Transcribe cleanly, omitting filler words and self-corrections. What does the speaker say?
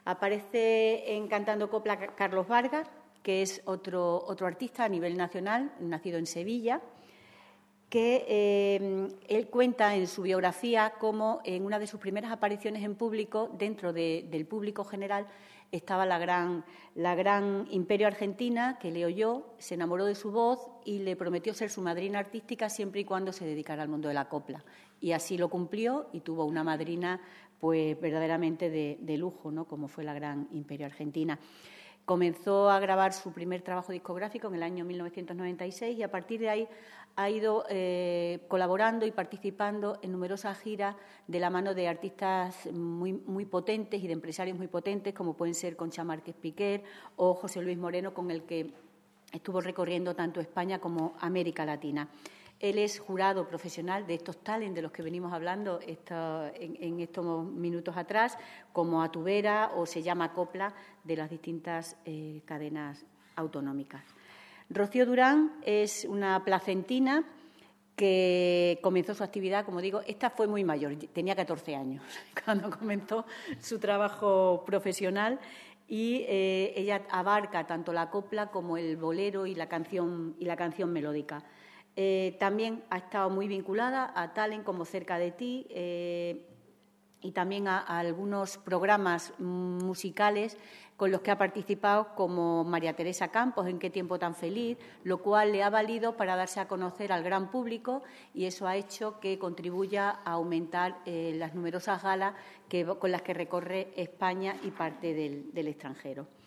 Aparece en Cantando Copla Carlos Vargas, que es otro artista a nivel nacional, nacido en Sevilla, que él cuenta en su biografía cómo en una de sus primeras apariciones en público, dentro del público general, estaba la gran Imperio Argentina, que le oyó, se enamoró de su voz y le prometió ser su madrina artística siempre y cuando se dedicara al mundo de la copla. Y así lo cumplió y tuvo una madrina pues verdaderamente de lujo, ¿no?, como fue la gran Imperio Argentina. Comenzó a grabar su primer trabajo discográfico en el año 1996 y a partir de ahí ha ido colaborando y participando en numerosas giras de la mano de artistas muy potentes y de empresarios muy potentes, como pueden ser Concha Márquez Piquer o José Luis Moreno, con el que estuvo recorriendo tanto España como América Latina. Él es jurado profesional de estos talents de los que venimos hablando en estos minutos atrás, como Atubera o Se llama Copla, de las distintas cadenas autonómicas. Rocío Durán es una placentina que comenzó su actividad, como digo, esta fue muy mayor, tenía 14 años cuando comenzó su trabajo profesional y ella abarca tanto la copla como el bolero y la canción melódica. También ha estado muy vinculada a talent como Cerca de ti y también a algunos programas musicales con los que ha participado, como María Teresa Campos, En qué tiempo tan feliz, lo cual le ha valido para darse a conocer al gran público y eso ha hecho que contribuya a aumentar las numerosas galas con las que recorre España y parte del extranjero.